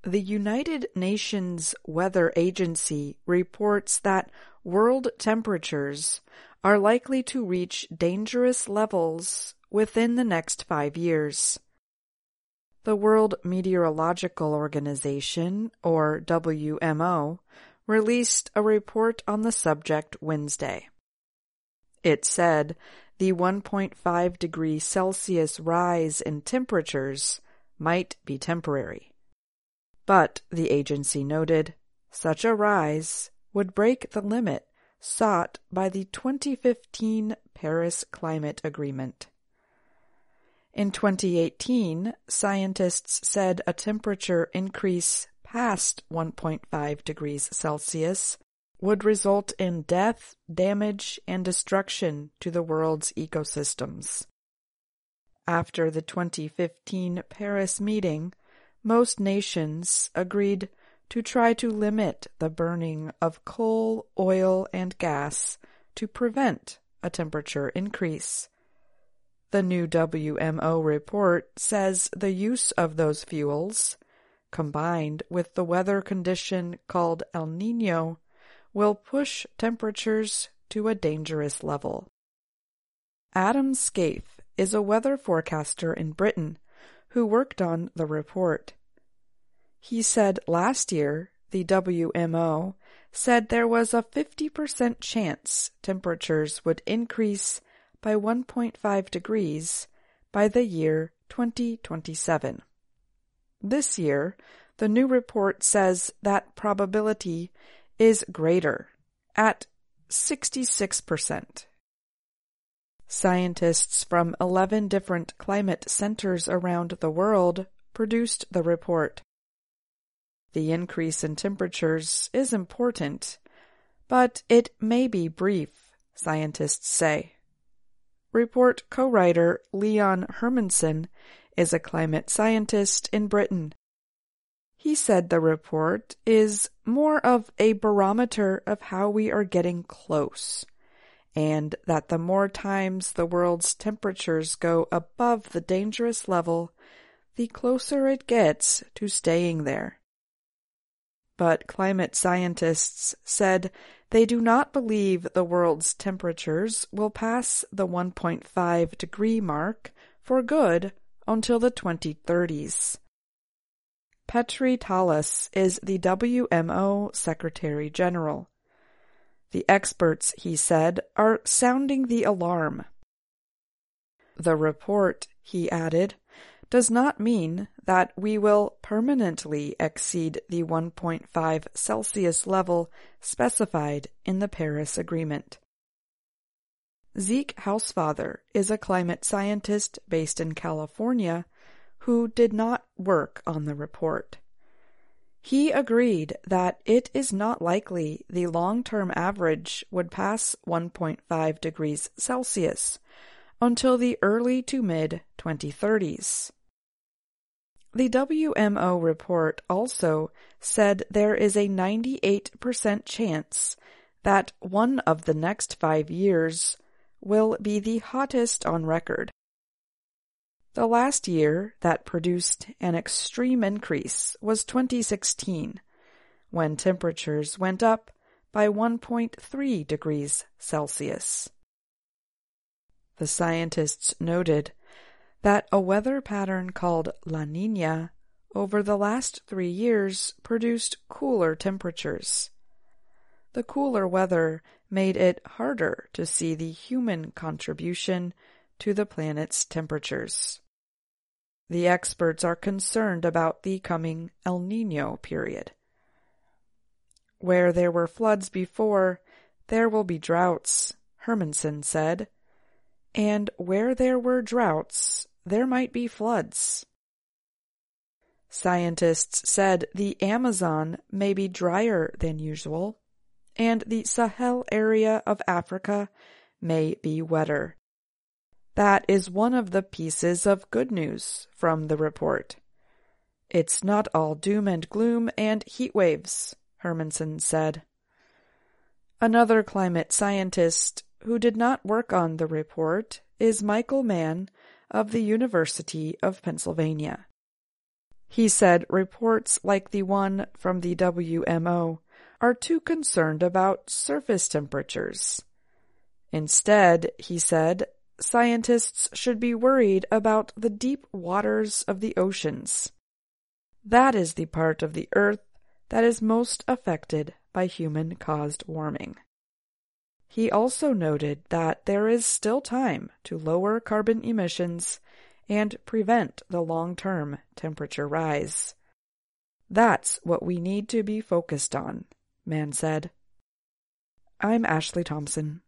The United Nations Weather Agency reports that world temperatures are likely to reach dangerous levels within the next 5 years. The World Meteorological Organization, or WMO, released a report on the subject Wednesday. It said the 1.5 degrees Celsius rise in temperatures might be temporary. But, the agency noted, such a rise would break the limit sought by the 2015 Paris Climate Agreement. In 2018, scientists said a temperature increase past 1.5 degrees Celsius would result in death, damage, and destruction to the world's ecosystems. After the 2015 Paris meeting, most nations agreed to try to limit the burning of coal, oil, and gas to prevent a temperature increase. The new WMO report says the use of those fuels, combined with the weather condition called El Niño, will push temperatures to a dangerous level. Adam Scaife is a weather forecaster in Britain who worked on the report. He said last year the WMO said there was a 50% chance temperatures would increase by 1.5 degrees by the year 2027. This year, the new report says that probability is greater, at 66%. Scientists from 11 different climate centers around the world produced the report. The increase in temperatures is important, but it may be brief, scientists say. Report co-writer Leon Hermansen is a climate scientist in Britain. He said the report is more of a barometer of how we are getting close, and that the more times the world's temperatures go above the dangerous level, the closer it gets to staying there. But climate scientists said they do not believe the world's temperatures will pass the 1.5 degree mark for good until the 2030s. Petri Talas is the WMO Secretary General. The experts, he said, are sounding the alarm. The report, he added, does not mean that we will permanently exceed the 1.5 Celsius level specified in the Paris Agreement. Zeke Hausfather is a climate scientist based in California who did not work on the report. He agreed that it is not likely the long-term average would pass 1.5 degrees Celsius until the early to mid-2030s. The WMO report also said there is a 98% chance that one of the next 5 years will be the hottest on record. The last year that produced an extreme increase was 2016, when temperatures went up by 1.3 degrees Celsius. The scientists noted that a weather pattern called La Niña over the last 3 years produced cooler temperatures. The cooler weather made it harder to see the human contribution to the planet's temperatures. The experts are concerned about the coming El Niño period. Where there were floods before, there will be droughts, Hermansen said. And where there were droughts, there might be floods. Scientists said the Amazon may be drier than usual, and the Sahel area of Africa may be wetter. That is one of the pieces of good news from the report. It's not all doom and gloom and heat waves, Hermansen said. Another climate scientist who did not work on the report is Michael Mann of the University of Pennsylvania. He said reports like the one from the WMO are too concerned about surface temperatures. Instead, he said, scientists should be worried about the deep waters of the oceans. That is the part of the Earth that is most affected by human-caused warming. He also noted that there is still time to lower carbon emissions and prevent the long-term temperature rise. That's what we need to be focused on, Mann said. I'm Ashley Thompson.